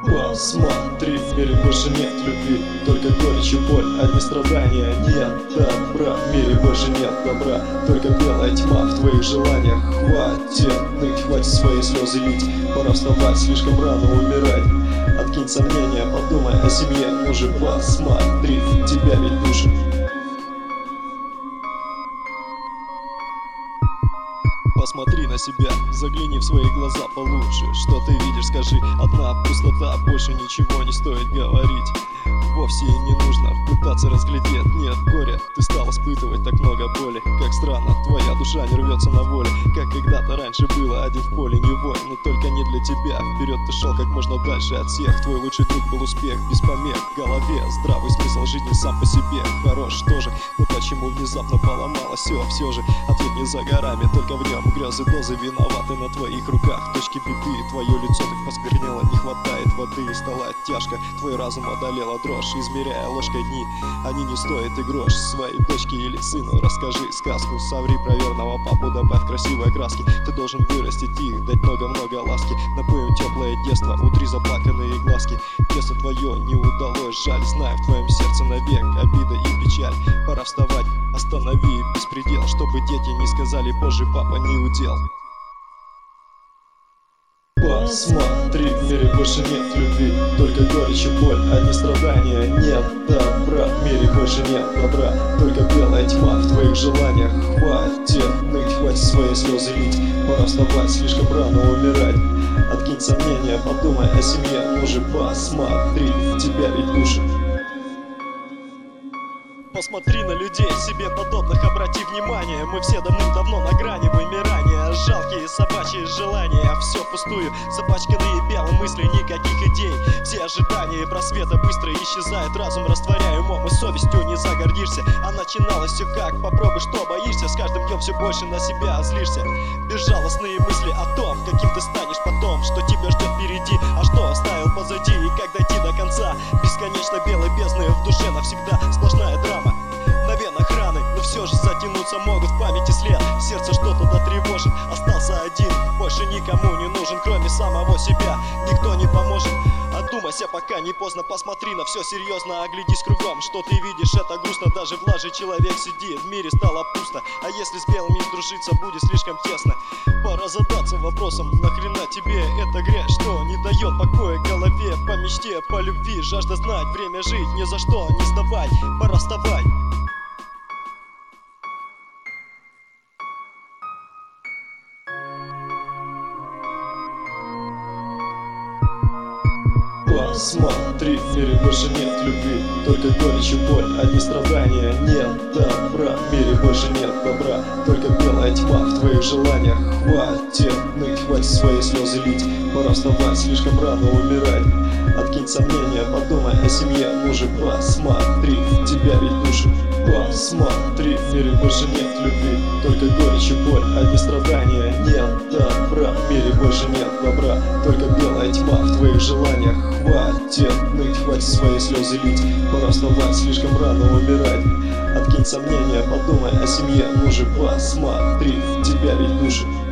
Посмотри, в мире больше нет любви, только горечь и боль, одни страдания. Нет добра, в мире больше нет добра, только белая тьма в твоих желаниях. Хватит ныть, хватит свои слезы лить, пора вставать, слишком рано умирать. Откинь сомнения, подумай о семье, муже, посмотри, тебя ведь душит. Посмотри на себя, загляни в свои глаза получше. Что ты видишь, скажи, одна пустота, больше ничего не стоит говорить. Вовсе и не нужно пытаться разглядеть, нет горя, ты стал испытывать так много боли. Как странно, твоя душа не рвется на воле, как когда-то раньше было, один в поле не воин, но только не для тебя. Вперед ты шел как можно дальше от всех, твой лучший друг был успех, без помех в голове, здравый смысл жизни сам по себе хорош тоже. Но почему внезапно поломалось все же ответ не за горами, только в нем грезы дозы виноваты на твоих руках. Точки беды, твое лицо так посквернело, не хватает воды и стало тяжко, твой разум одолела дрожь, измеряя ложкой дни, они не стоят и грош. Своей дочке или сыну расскажи сказку, соври про верного папу, добавь красивой краски. Ты должен вырастить их, дать много-много ласки, напой им теплое детство, утри заплаканные глазки. Детство твое не удалось, жаль, знаю, в твоем сердце навек обида и печаль. Пора вставать, останови беспредел, чтобы дети не сказали: боже, папа не удел. Посмотри, в мире больше нет любви, только горечь и боль, одни страдания. Нет добра, в мире больше нет добра, только белая тьма в твоих желаниях. Хватит ныть, хватит свои слезы лить, пора вставать, слишком рано умирать. Откинь сомнения, подумай о семье, муже, посмотри, тебя ведь душит. Посмотри на людей, себе подобных обрати внимание. Мы все давным-давно на грани вымирания. Жалкие собачьи желания, все впустую, запачканные белым мысли, никаких идей. Все ожидания просвета быстро исчезают, разум растворяя умом и совестью не загордишься. А начиналось все как: попробуй, что боишься, с каждым днем все больше на себя злишься. Безжалостные мысли о том, каким ты станешь потом, что тебя ждет впереди, а что оставил позади, и как дойти до конца. Бесконечно белой бездны в душе навсегда, сплошная драма. На венах раны, но все же затянуться могут в памяти след. Сердце что-то дотревожит, остался один, больше никому не нужен, кроме самого себя. Никто не поможет, одумайся, пока не поздно. Посмотри на все серьезно, оглядись кругом. Что ты видишь, это грустно, даже в лаже человек сидит. В мире стало пусто, а если с белыми сдружиться, будет слишком тесно. Пора задаться вопросом: нахрена тебе эта грязь, что не дает покоя голове? По мечте, по любви, жажда знать, время жить, ни за что не сдавай, пора вставать. Посмотри, в мире больше нет любви, только горечь и боль, одни страдания. Нет добра, в мире больше нет добра, только белая тьма в твоих желаниях. Хватит ныть, хватит свои слезы лить, пора вставать, слишком рано умирать. Откинь сомнения, подумай о семье, муже, посмотри, тебя ведь душит. Посмотри, в мире больше нет любви, только горечь и боль, одни страдания. Нет добра, в мире больше нет добра, только белая тьма в твоих желаниях. Хватит ныть, хватит свои слезы лить, пора вставать, слишком рано умирать. Откинь сомнения, подумай о семье, муже, посмотри, тебя ведь душит.